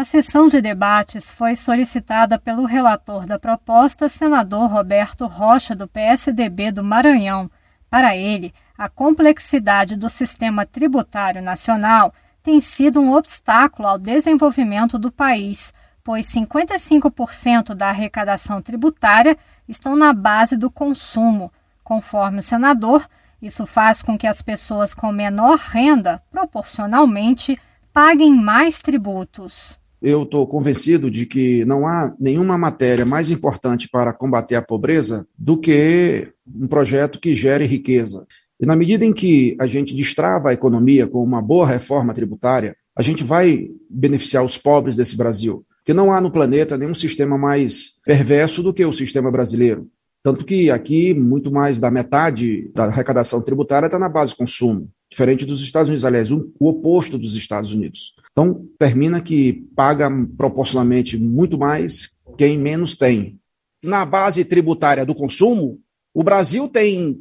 sessão de debates foi solicitada pelo relator da proposta, senador Roberto Rocha, do PSDB do Maranhão. Para ele, a complexidade do sistema tributário nacional tem sido um obstáculo ao desenvolvimento do país, pois 55% da arrecadação tributária estão na base do consumo. Conforme o senador, isso faz com que as pessoas com menor renda, proporcionalmente, paguem mais tributos. Eu estou convencido de que não há nenhuma matéria mais importante para combater a pobreza do que um projeto que gere riqueza. E na medida em que a gente destrava a economia com uma boa reforma tributária, a gente vai beneficiar os pobres desse Brasil. Porque não há no planeta nenhum sistema mais perverso do que o sistema brasileiro. Tanto que aqui, muito mais da metade da arrecadação tributária está na base de consumo, diferente dos Estados Unidos, aliás, o oposto dos Estados Unidos. Então, termina que paga proporcionalmente muito mais quem menos tem. Na base tributária do consumo, o Brasil tem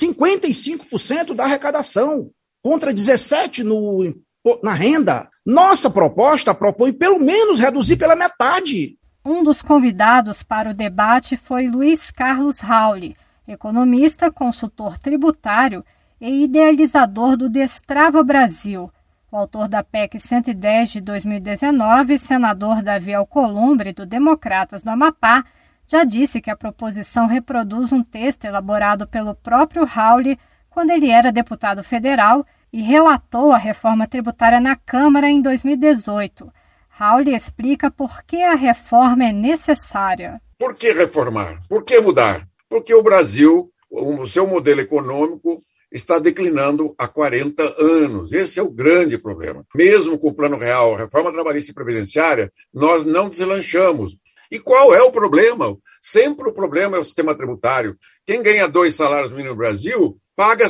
55% da arrecadação, contra 17% na renda. Nossa proposta propõe pelo menos reduzir pela metade. Um dos convidados para o debate foi Luiz Carlos Rauli, economista, consultor tributário e idealizador do Destrava Brasil. O autor da PEC 110 de 2019, senador Davi Alcolumbre, do Democratas do Amapá, já disse que a proposição reproduz um texto elaborado pelo próprio Rauli quando ele era deputado federal e relatou a reforma tributária na Câmara em 2018. Rauli explica por que a reforma é necessária. Por que reformar? Por que mudar? Porque o Brasil, o seu modelo econômico, está declinando há 40 anos. Esse é o grande problema. Mesmo com o Plano Real, a reforma trabalhista e previdenciária, nós não deslanchamos. E qual é o problema? Sempre o problema é o sistema tributário. Quem ganha 2 salários mínimos no Brasil paga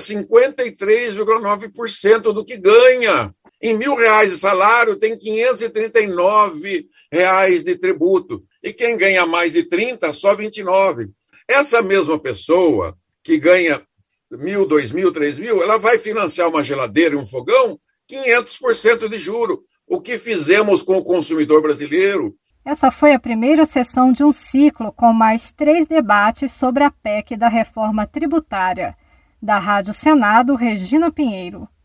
53,9% do que ganha. Em R$1.000 de salário, tem R$539 de tributo. E quem ganha mais de 30, só 29. Essa mesma pessoa que ganha 1.000, 2.000, 3.000, ela vai financiar uma geladeira e um fogão 500% de juro. O que fizemos com o consumidor brasileiro? Essa foi a primeira sessão de um ciclo com mais 3 debates sobre a PEC da reforma tributária. Da Rádio Senado, Regina Pinheiro.